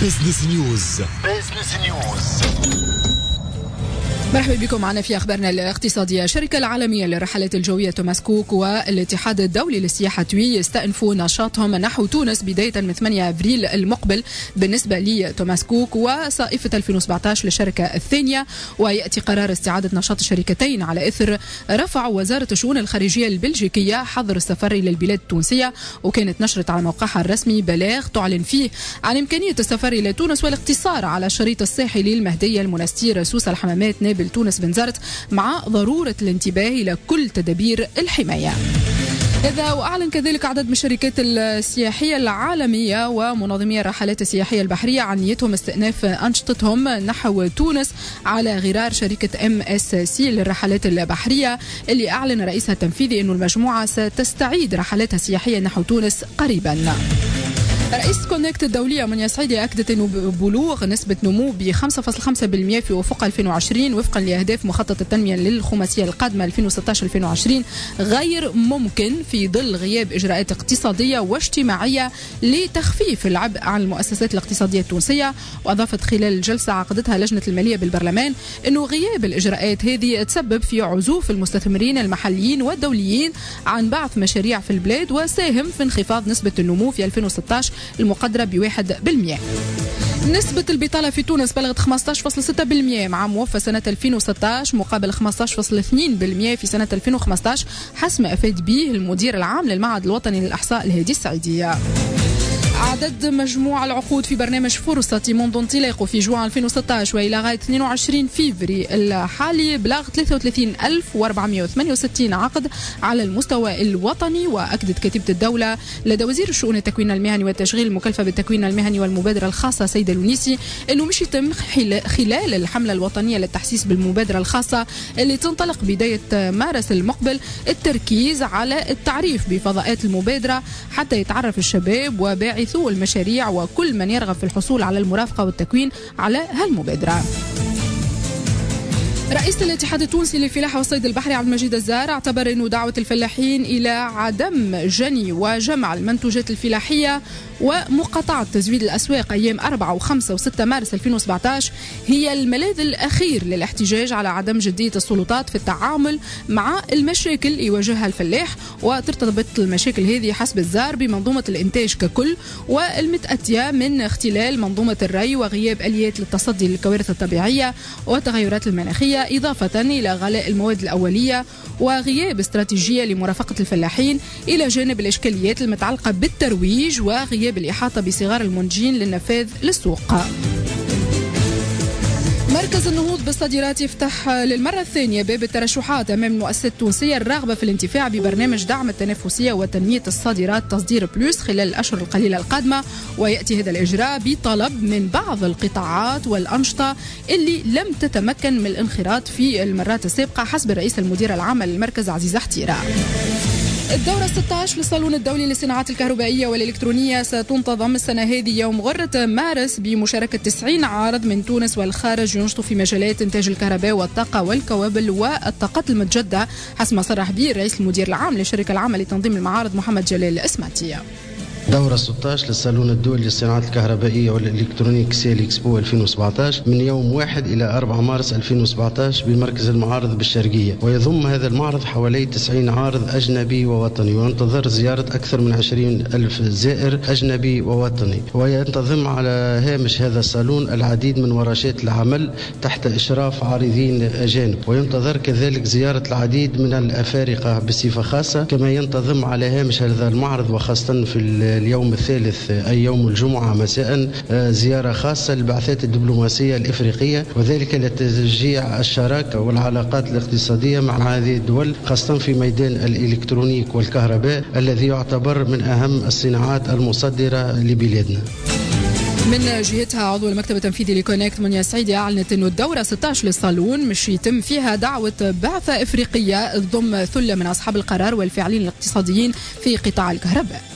بزنس نيوز. مرحبا بكم معنا في أخبارنا الاقتصادية. الشركة العالمية للرحلات الجوية توماس كوك والاتحاد الدولي للسياحة توي يستأنفوا نشاطهم نحو تونس بداية من 8 أبريل المقبل بالنسبة لتوماس كوك وصائفة 2017 للشركة الثانية. ويأتي قرار استعادة نشاط الشركتين على إثر رفع وزارة الشؤون الخارجية البلجيكية حظر السفر إلى البلاد التونسية، وكانت نشرت على موقعها الرسمي بلاغ تعلن فيه عن إمكانية السفر إلى تونس والاقتصار على الشريط الساحلي المهدية المنستير سوسة الحمامات نابل تونس بنزرت، مع ضرورة الانتباه إلى كل تدابير الحماية. إذا وأعلن كذلك عدد من الشركات السياحية العالمية ومنظمي الرحلات السياحية البحرية عن نيتهم استئناف أنشطتهم نحو تونس على غرار شركة MSC للرحلات البحرية، اللي أعلن رئيسها التنفيذي أن المجموعة ستستعيد رحلاتها السياحية نحو تونس قريبا. رئيس كونكت الدولية منيا سعيدي أكدت أنه بلوغ نسبة نمو ب 5.5% في أفق 2020 وفقا لأهداف مخطط التنمية للخماسية القادمة 2016-2020 غير ممكن في ظل غياب إجراءات اقتصادية واجتماعية لتخفيف العبء عن المؤسسات الاقتصادية التونسية. وأضافت خلال جلسة عقدتها لجنة المالية بالبرلمان أنه غياب الإجراءات هذه تسبب في عزوف المستثمرين المحليين والدوليين عن بعث مشاريع في البلاد، وساهم في انخفاض نسبة النمو في 2016 المقدرة ب1%. نسبة البطالة في تونس بلغت 15.6% مع موفى سنة 2016 مقابل 15.2% في سنة 2015 حسب ما أفاد به المدير العام للمعهد الوطني للإحصاء الهادي السعيدية. عدد مجموع العقود في برنامج فرصة منذ انطلاقه في جوان 2016 وإلى غاية 22 فيفري الحالي بلغ 33468 عقد على المستوى الوطني. وأكدت كتيبة الدولة لدى وزير الشؤون التكوين المهني والتشغيل المكلفة بالتكوين المهني والمبادرة الخاصة سيدة الونيسي أنه مش يتم خلال الحملة الوطنية للتحسيس بالمبادرة الخاصة اللي تنطلق بداية مارس المقبل التركيز على التعريف بفضاءات المبادرة حتى يتعرف الشباب وباعث المشاريع وكل من يرغب في الحصول على المرافقة والتكوين على هالمبادرة. رئيس الاتحاد التونسي للفلاحة والصيد البحري عبد المجيد الزار اعتبر أنه دعوة الفلاحين إلى عدم جني وجمع المنتوجات الفلاحية ومقاطعة تزويد الأسواق أيام 4 و5 و6 مارس 2017 هي الملاذ الأخير للاحتجاج على عدم جدية السلطات في التعامل مع المشاكل يواجهها الفلاح. وترتبط المشاكل هذه حسب الزار بمنظومة الإنتاج ككل والمتأتية من اختلال منظومة الري وغياب آليات للتصدي للكوارث الطبيعية والتغيرات المناخية، إضافة إلى غلاء المواد الأولية وغياب استراتيجية لمرافقة الفلاحين، إلى جانب الإشكاليات المتعلقة بالترويج وغياب الإحاطة بصغار المنتجين للنفاذ للسوق. مركز النهوض بالصادرات يفتح للمرة الثانية باب الترشحات أمام المؤسسات التونسية الراغبة في الانتفاع ببرنامج دعم التنافسية وتنمية الصادرات تصدير بلوس خلال الأشهر القليلة القادمة. ويأتي هذا الإجراء بطلب من بعض القطاعات والأنشطة اللي لم تتمكن من الانخراط في المرات السابقة حسب الرئيس المدير العام للمركز عزيز حتيرة. الدورة 16 للصالون الدولي للصناعات الكهربائية والإلكترونية ستنتظم السنة هذه يوم غرة مارس بمشاركة 90 عارض من تونس والخارج ينشطوا في مجالات إنتاج الكهرباء والطاقة والكوابل والطاقات المتجددة حسب ما صرح به الرئيس المدير العام للشركة العامة لتنظيم المعارض محمد جلال الإسماتية. دورة 16 للصالون الدولي للصناعات الكهربائية والإلكترونيك سيل إكسبو 2017 من يوم 1 إلى 4 مارس 2017 بمركز المعارض بالشرقية، ويضم هذا المعرض حوالي 90 عارض أجنبي ووطني، وينتظر زيارة أكثر من 20,000 زائر أجنبي ووطني. وينتظم على هامش هذا الصالون العديد من ورشات العمل تحت إشراف عارضين أجانب، وينتظر كذلك زيارة العديد من الأفارقة بصفة خاصة. كما ينتظم على هامش هذا المعرض وخاصة في اليوم الثالث أي يوم الجمعة مساء زيارة خاصة للبعثات الدبلوماسية الإفريقية، وذلك لتشجيع الشراكة والعلاقات الاقتصادية مع هذه الدول خاصة في ميدان الإلكترونيك والكهرباء الذي يعتبر من أهم الصناعات المصدرة لبلادنا. من جهتها عضو المكتب التنفيذي لكونكت منيا سعيدي أعلنت أنه الدورة 16 للصالون مش يتم فيها دعوة بعثة إفريقية تضم ثلة من أصحاب القرار والفاعلين الاقتصاديين في قطاع الكهرباء.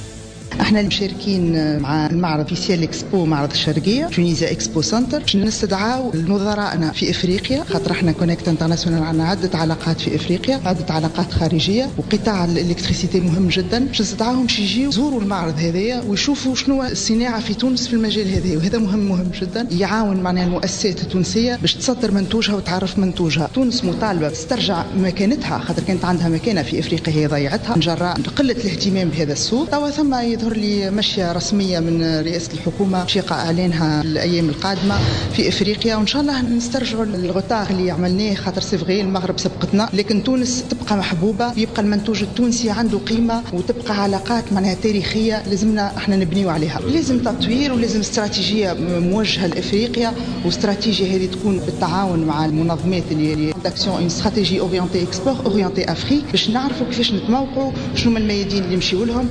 احنا مشاركين مع المعرض في سيال اكسبو، معرض الشرقيه تونيزيا اكسبو سنتر، باش نستدعاو نظرائنا في افريقيا، خاطر احنا كونكت انترناسيونال عندنا عده علاقات في افريقيا، عده علاقات خارجيه، وقطاع الالكتريسيتي مهم جدا، باش نستدعاهم باش يجيو يزوروا المعرض هذايا ويشوفوا شنو الصناعه في تونس في المجال هذا، وهذا مهم جدا. يعاون معنا المؤسسات التونسيه باش تصدر منتوجها وتعرف منتوجها. تونس مطالبه تسترجع مكانتها، خاطر كانت عندها مكانه في افريقيا هي ضيعتها جراء قله الاهتمام بهذا السوق. توا ثم يظهر لي مشيه رسميه من رئاسه الحكومه باش يقع اعلانها الايام القادمه في افريقيا، وان شاء الله نسترجعوا الغطاء اللي عملناه، خاطر سيفغي المغرب سبقتنا، لكن تونس تبقى محبوبه، يبقى المنتوج التونسي عنده قيمه، وتبقى علاقات معناها تاريخيه لازمنا احنا نبنيو عليها. لازم تطوير ولازم استراتيجيه موجهه لافريقيا، واستراتيجيه هذه تكون بالتعاون مع المنظمات اللي داكسيون اون استراتيجي اورينتي اكسبور اورينتي افريك، باش نعرفوا كيفاش نتموقعوا، شنو من الميادين اللي نمشيو لهم.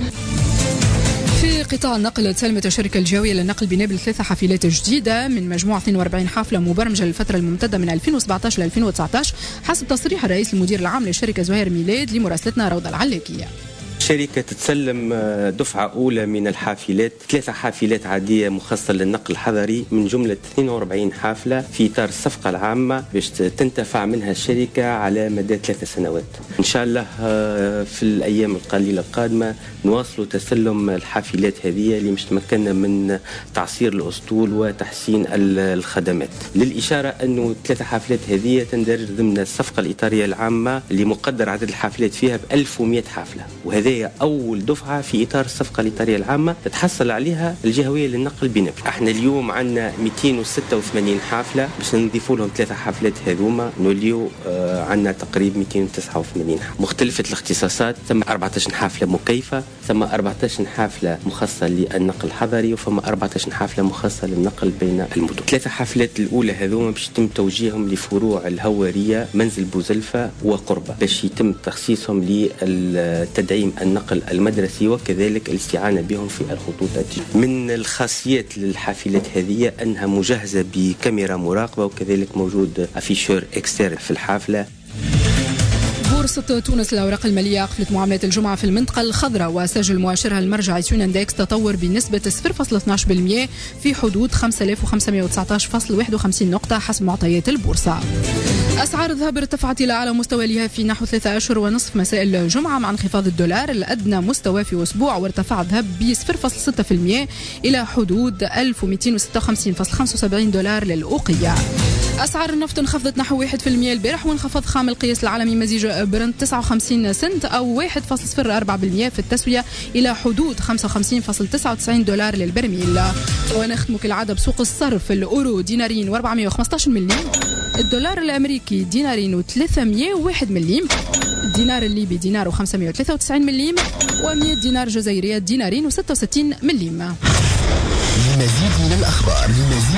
في قطاع النقل تسلمت الشركة الجوية للنقل بنابل 3 حافلات جديدة من مجموعة 42 حافلة مبرمجة للفترة الممتدة من 2017 ل 2019 حسب تصريح الرئيس المدير العام للشركة زهير ميلاد لمراسلتنا روضة العلاكية. الشركة تتسلم دفعة أولى من الحافلات، 3 حافلات عادية مخصصة للنقل الحضري من جملة 42 حافلة في إطار الصفقة العامة باش تنتفع منها الشركة على مدى 3 سنوات. إن شاء الله في الأيام القليلة القادمة نواصلوا تسلم الحافلات هذه اللي مش تمكننا من تعصير الأسطول وتحسين الخدمات. للإشارة أنه 3 حافلات هذه تندرج ضمن الصفقة الإطارية العامة اللي مقدر عدد الحافلات فيها ب 1100 حافلة، وهذا أول دفعة في إطار الصفقة الإطارية العامة تتحصل عليها الجهوية للنقل بنابل. احنا اليوم عندنا 286 حافلة، باش نضيفوا لهم 3 حافلات هذوما نوليو عندنا تقريبا 289 حافلة مختلفة الاختصاصات. ثم 14 حافلة مكيفة، ثم 14 حافلة مخصصة للنقل الحضري، وثم 14 حافلة مخصصة للنقل بين المدن. 3 حافلات الأولى هذوما باش يتم توجيههم لفروع الهوارية منزل بوزلفة وقربة، باش يتم تخصيصهم للتدعيم النقل المدرسي وكذلك الاستعانة بهم في الخطوط التجارية. من الخاصيات للحافلات هذه أنها مجهزة بكاميرا مراقبة، وكذلك موجود أفيشور إكستيرن في الحافلة. بورصة تونس للأوراق المالية قفلت معاملات الجمعة في المنطقة الخضراء، وسجل مؤشرها المرجعي سيوناندكس تطور بنسبة 0.12% في حدود 5519.51 نقطة حسب معطيات البورصة. أسعار الذهب ارتفعت إلى أعلى مستوى لها في نحو 3 أشهر ونصف مساء الجمعة مع انخفاض الدولار الأدنى مستوى في أسبوع، وارتفع الذهب ب 0.6% إلى حدود 1256.75 دولار للأوقية. أسعار النفط انخفضت نحو 1% البارح، وانخفض خام القياس العالمي مزيج برنت 59 سنت أو 1.04% في التسوية إلى حدود 55.99 دولار للبرميل. ونختم كالعادة بسوق الصرف، الأورو دينارين و415 مليم، الدولار الأمريكي دينارين و301 مليم، الدينار الليبي دينار و593 مليم، و100 دينار جزائرية دينارين و66 مليم. لمزيد من الأخبار